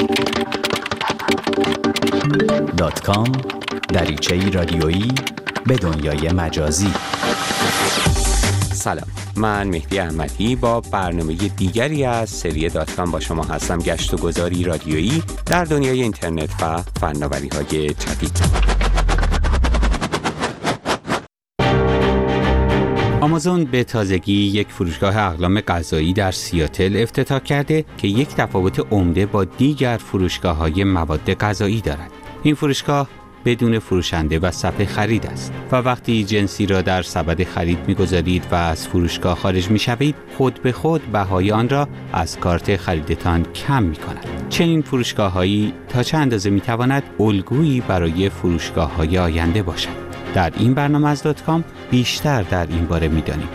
.com دریچه‌ای رادیویی به دنیای مجازی. سلام، من مهدی احمدی با برنامه دیگری از سری .com با شما هستم. گشت و گذاری رادیویی در دنیای اینترنت و فناوری‌های جدید. آمازون به تازگی یک فروشگاه اقلام غذایی در سیاتل افتتاح کرده که یک تفاوت عمده با دیگر فروشگاه‌های مواد غذایی دارد. این فروشگاه بدون فروشنده و صف خرید است و وقتی جنسی را در سبد خرید می‌گذارید و از فروشگاه خارج می‌شوید، خود به خود بهای آن را از کارت خریدتان کم می‌کند. چنین فروشگاه‌هایی تا چه اندازه می‌تواند الگویی برای فروشگاه‌های آینده باشد؟ در این برنامه از .com بیشتر در این باره می‌دانیم.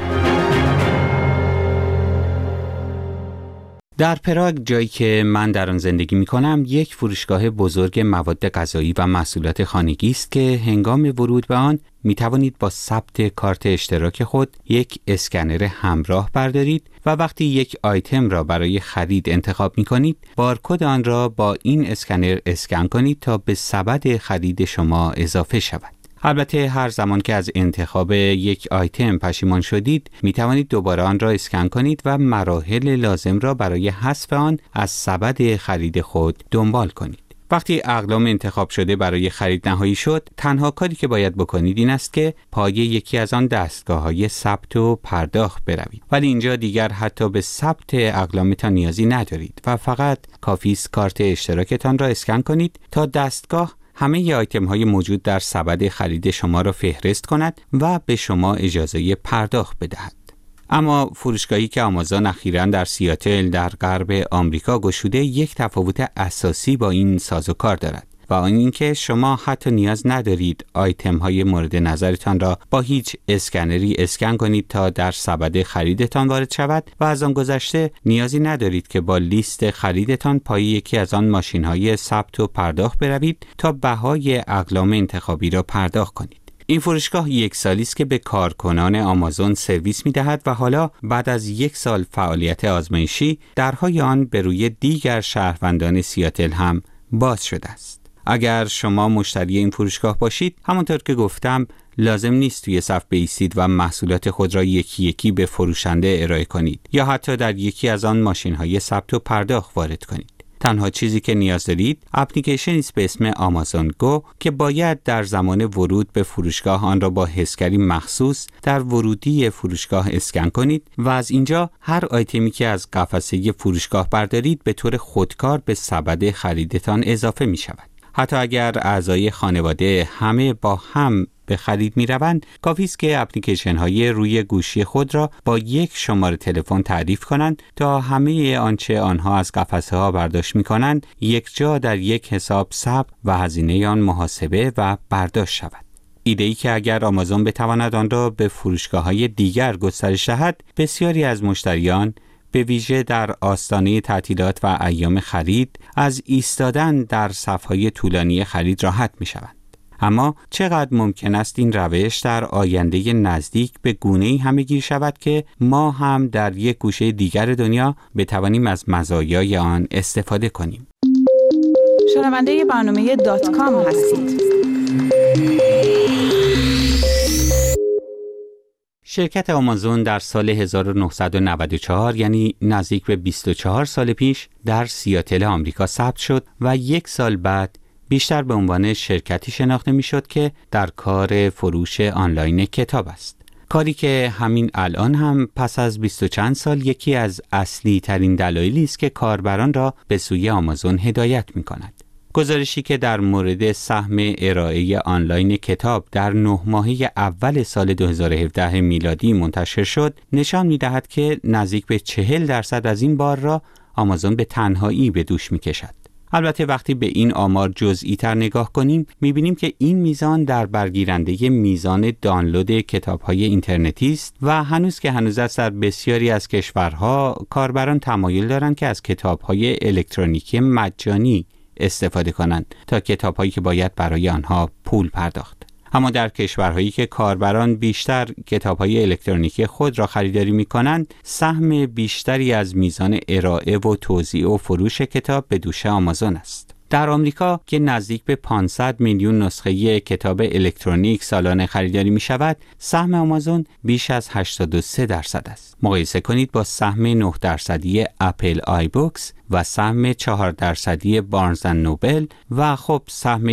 در پراگ، جایی که من در آن زندگی می‌کنم، یک فروشگاه بزرگ مواد غذایی و محصولات خانگی است که هنگام ورود به آن می‌توانید با ثبت کارت اشتراک خود یک اسکنر همراه بردارید و وقتی یک آیتم را برای خرید انتخاب می‌کنید، بارکد آن را با این اسکنر اسکن کنید تا به سبد خرید شما اضافه شود. البته هر زمان که از انتخاب یک آیتم پشیمان شدید، می توانید دوباره آن را اسکن کنید و مراحل لازم را برای حذف آن از سبد خرید خود دنبال کنید. وقتی اقلام انتخاب شده برای خرید نهایی شد، تنها کاری که باید بکنید این است که پای یکی از آن دستگاه‌های ثبت و پرداخت بروید. ولی اینجا دیگر حتی به ثبت اقلامتان نیازی ندارید و فقط کافی است کارت اشتراکتان را اسکن کنید تا دستگاه همه آیتم های موجود در سبد خرید شما را فهرست کند و به شما اجازه پرداخت بدهد. اما فروشگاهی که آمازون اخیراً در سیاتل در غرب آمریکا گشوده یک تفاوت اساسی با این سازوکار دارد و آن اینکه شما حتی نیاز ندارید آیتم های مورد نظرتان را با هیچ اسکنری اسکن کنید تا در سبد خریدتان وارد شود و از آن گذشته نیازی ندارید که با لیست خریدتان پای یکی از آن ماشین های ثبت و پرداخت بروید تا بهای اقلام انتخابی را پرداخت کنید. این فروشگاه یک سالی است که به کارکنان آمازون سرویس می‌دهد و حالا بعد از یک سال فعالیت آزمایشی درهای آن به روی دیگر شهروندان سیاتل هم باز شده است. اگر شما مشتری این فروشگاه باشید، همانطور که گفتم لازم نیست توی صف بایستید و محصولات خود را یکی یکی به فروشنده ارائه کنید یا حتی در یکی از آن ماشین‌های ثبت و پرداخت وارد کنید. تنها چیزی که نیاز دارید اپلیکیشنی است به اسم آمازون گو که باید در زمان ورود به فروشگاه آن را با حسگری مخصوص در ورودی فروشگاه اسکن کنید و از اینجا هر آیتمی که از قفسه فروشگاه بردارید به طور خودکار به سبد خریدتان اضافه می شود. حتی اگر اعضای خانواده همه با هم به خرید می روند، کافی است که اپلیکیشن های روی گوشی خود را با یک شماره تلفن تعریف کنند تا همه آنچه آنها از قفسه ها برداشت می کنند یک جا در یک حساب ثبت و هزینه آن محاسبه و برداشت شود. ایده‌ای که اگر آمازون بتواند آن را به فروشگاه‌های دیگر گسترش دهد، بسیاری از مشتریان به ویژه در آستانه تعطیلات و ایام خرید از ایستادن در صف‌های طولانی خرید راحت می‌شوند. اما چقدر ممکن است این روش در آینده نزدیک به گونه‌ای همه‌گیر شود که ما هم در یک گوشه دیگر دنیا بتوانیم از مزایای آن استفاده کنیم؟ شنونده برنامه .com هستید. شرکت آمازون در سال 1994 یعنی نزدیک به 24 سال پیش در سیاتل آمریکا ثبت شد و یک سال بعد بیشتر به عنوان شرکتی شناخته میشد که در کار فروش آنلاین کتاب است. کاری که همین الان هم پس از 20 و چند سال یکی از اصلی ترین دلایلی است که کاربران را به سوی آمازون هدایت می کند. گزارشی که در مورد سهم ارائه آنلاین کتاب در 9 ماهه اول سال 2017 میلادی منتشر شد، نشان می‌دهد که نزدیک به 40% از این بار را آمازون به تنهایی به دوش می‌کشد. البته وقتی به این آمار جزئی تر نگاه کنیم، می‌بینیم که این میزان در برگیرنده میزان دانلود کتاب‌های اینترنتی است و هنوز است در بسیاری از کشورها کاربران تمایل دارند که از کتاب‌های الکترونیکی مجانی استفاده کنند تا کتاب‌هایی که باید برای آنها پول پرداخت. اما در کشورهایی که کاربران بیشتر کتاب‌های الکترونیکی خود را خریداری می‌کنند، سهم بیشتری از میزان ارائه و توزیع و فروش کتاب به دوش آمازون است. در آمریکا که نزدیک به 500 میلیون نسخه کتاب الکترونیک سالانه خریداری می شود، سهم آمازون بیش از 83% است. مقایسه کنید با سهم 9% اپل آی بوکس و سهم 4% بارنز اند نوبل و خب سهم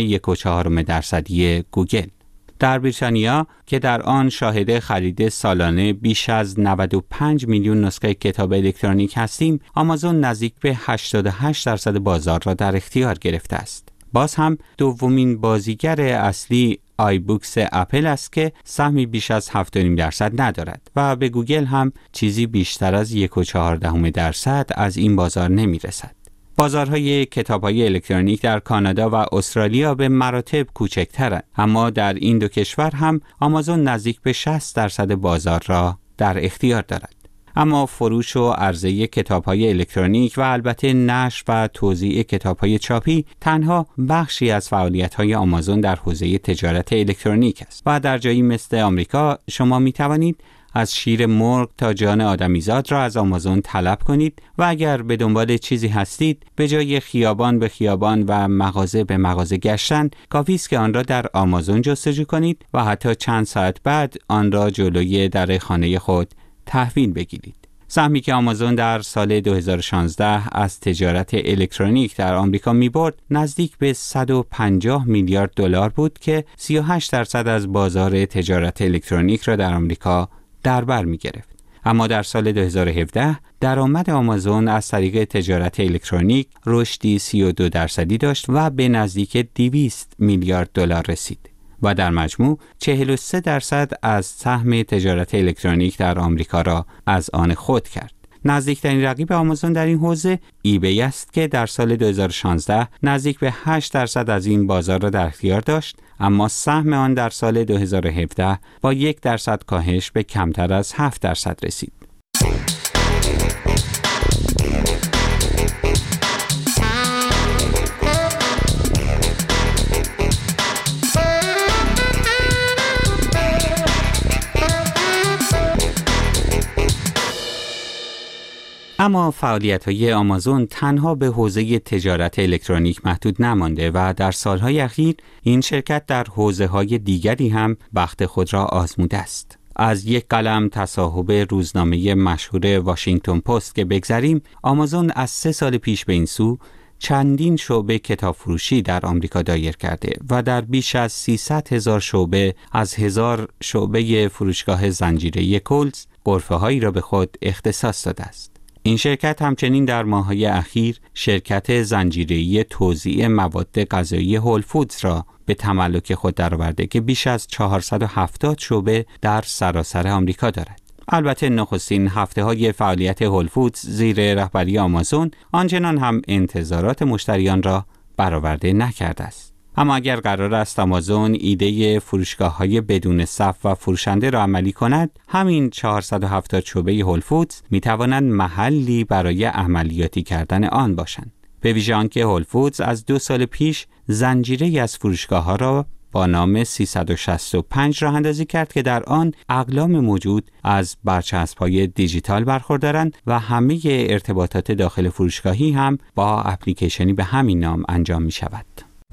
1.4% گوگل. در بریتانیا که در آن شاهد خرید سالانه بیش از 95 میلیون نسخه کتاب الکترونیک هستیم، آمازون نزدیک به 88% بازار را در اختیار گرفته است. باز هم دومین بازیگر اصلی آی بوکس اپل است که سهمی بیش از 7.5% ندارد و به گوگل هم چیزی بیشتر از 1.4% از این بازار نمی رسد. بازارهای کتاب‌های الکترونیک در کانادا و استرالیا به مراتب کوچکترند، اما در این دو کشور هم آمازون نزدیک به 60% بازار را در اختیار دارد. اما فروش و عرضه کتاب‌های الکترونیک و البته نشر و توزیع کتاب‌های چاپی تنها بخشی از فعالیت‌های آمازون در حوزه تجارت الکترونیک است و در جایی مثل آمریکا شما می‌توانید از شیر مرغ تا جان آدمیزاد را از آمازون طلب کنید و اگر به دنبال چیزی هستید، به جای خیابان به خیابان و مغازه به مغازه گشتن، کافی است که آن را در آمازون جستجو کنید و حتی چند ساعت بعد آن را جلوی در خانه خود تحویل بگیرید. سهمی که آمازون در سال 2016 از تجارت الکترونیک در آمریکا می‌برد نزدیک به 150 میلیارد دلار بود که 38% از بازار تجارت الکترونیک را در آمریکا در بر می‌گرفت. اما در سال 2017 درآمد آمازون از طریق تجارت الکترونیک رشدی 32% داشت و به نزدیک 200 میلیارد دلار رسید و در مجموع 43% از سهم تجارت الکترونیک در آمریکا را از آن خود کرد. نزدیکترین رقیب آمازون در این حوزه ایبی است که در سال 2016 نزدیک به 8% از این بازار را در اختیار داشت، اما سهم آن در سال 2017 با 1% کاهش به کمتر از 7% رسید. اما فعالیت‌های آمازون تنها به حوزه تجارت الکترونیک محدود نمانده و در سالهای اخیر این شرکت در حوزه‌های دیگری هم بخت خود را آزموده است. از یک قلم تصاحب روزنامه مشهور واشنگتن پست که بگذریم، آمازون از 3 سال پیش به این سو چندین شعبه کتاب فروشی در آمریکا دایر کرده و در بیش از 300,000 شعبه از 1000 شعبه فروشگاه زنجیره‌ای کولز غرفه‌هایی را به خود اختصاص داده است. این شرکت همچنین در ماه‌های اخیر شرکت زنجیره‌ای توزیع مواد غذایی هول فودز را به تملک خود درآورده که بیش از 470 شعبه در سراسر آمریکا دارد. البته نخستین هفته‌های فعالیت هول فودز زیر رهبری آمازون آنچنان هم انتظارات مشتریان را برآورده نکرده است. اما اگر قرار است آمازون ایده فروشگاه‌های بدون صف و فروشنده را عملی کند، همین 470 شعبه هول فودز می‌توانند محلی برای عملیاتی کردن آن باشند. به ویژه آنکه هول فودز از 2 سال پیش زنجیره‌ای از فروشگاه‌ها را با نام 365 راه اندازی کرد که در آن اقلام موجود از برچسب‌های دیجیتال برخوردارند و همه ارتباطات داخل فروشگاهی هم با اپلیکیشنی به همین نام انجام می‌شود.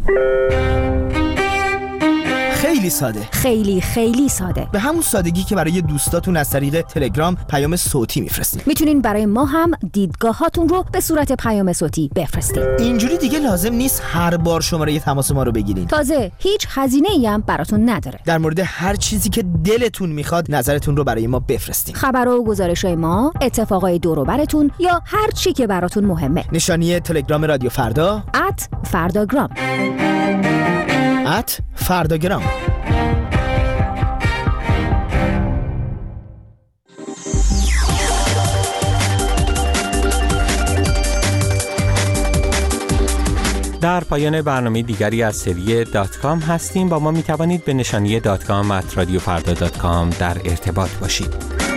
خیلی ساده، خیلی ساده، به همون سادگی که برای دوستاتون از طریق تلگرام پیام صوتی میفرستید. میتونین برای ما هم دیدگاهاتون رو به صورت پیام صوتی بفرستید. اینجوری دیگه لازم نیست هر بار شماره تماس ما رو بگیرین. تازه هیچ هزینه‌ای هم براتون نداره. در مورد هر چیزی که دلتون میخواد نظرتون رو برای ما بفرستین. خبر و گزارش‌های ما، اتفاقای دور و براتون یا هر چی که براتون مهمه. نشانی تلگرام رادیو فردا @فرداگرام @فرداگرام. در پایان برنامه دیگری از سری .com هستیم. با ما می توانید به نشانی .com @radiofarda.com در ارتباط باشید.